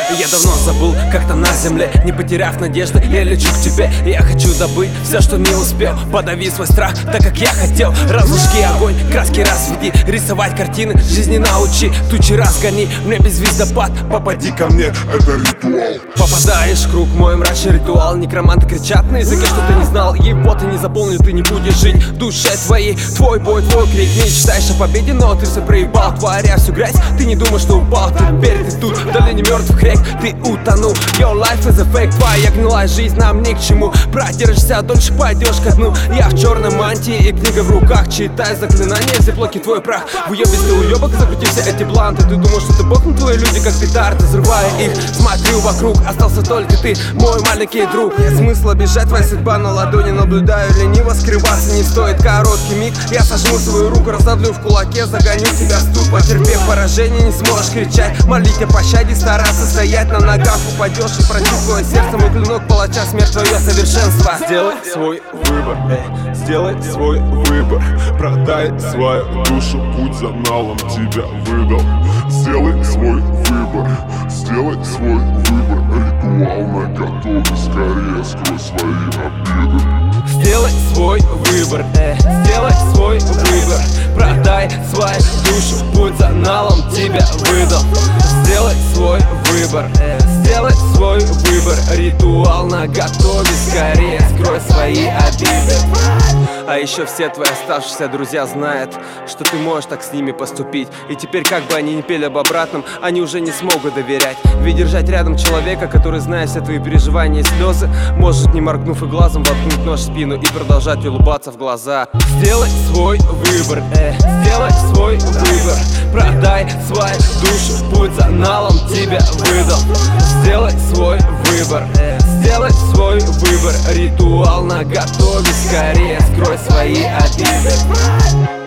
Я давно забыл, как там на земле, не потеряв надежды, я лечу к тебе. Я хочу добыть все, что не успел. Подави свой страх, так как я хотел. Разожги огонь, краски разведи, рисовать картины, жизни научи. Тучи разгони, в небе звездопад. Попади ко мне, это ритуал. Попадаешь в круг, мой мрачный ритуал. Некроманты кричат на языке, что ты не знал. Его ты не заполнил, ты не будешь жить в душе твоей. Твой бой, твой крик, мечтаешь о победе, но ты все проебал. Творя всю грязь, ты не думаешь, что упал. Теперь ты тут, в долине мертвых рек, ты утонул. Your life is a fake, твоя гнилая жизнь нам ни к чему. Продержишься дольше, пойдешь ко дну. Я в черной мантии и книга в руках. Читай заклинания, в зиплоке твой прах. В уебе ты уебок, закрути все эти бланты. Ты думал, что ты бог, но твои люди как петарды. Взрывая их, смотрю вокруг, остался только ты, мой маленький друг. Нет смысла бежать, твоя судьба на ладони. Наблюдаю лениво, скрываться не стоит. Короткий миг, я сожму свою руку, раздавлю в кулаке, загоню тебя в ступ. Потерпев поражение, не сможешь кричать, молить о пощаде, стараться стоять на ногах. Упадешь и пронзит твое сердце мой клинок палача, смерть твое совершенство. Сделай свой выбор, сделай свой выбор. Продай свою душу, путь за налом тебя выдал. Сделай свой выбор, сделай свой выбор. Ритуал наготове, скорее скрой свои обиды. Сделай свой выбор, сделай свой выбор. Продай свою душу, путь за налом тебя выдал. Сделай свой выбор, сделай свой выбор. Ритуал наготове, скорее скрой свои обиды. А еще все твои оставшиеся друзья знают, что ты можешь так с ними поступить. И теперь, как бы они ни пели об обратном, они уже не смогут доверять. Ведь держать рядом человека, который знает все твои переживания и слезы, может, не моргнув и глазом, воткнуть нож в спину и продолжать улыбаться в глаза. Сделай свой выбор, сделай свой выбор. Продай свою душу, путь за налом тебя выдал. Сделай свой выбор, сделай свой выбор. Ритуал наготове, скорее скрой свои обиды.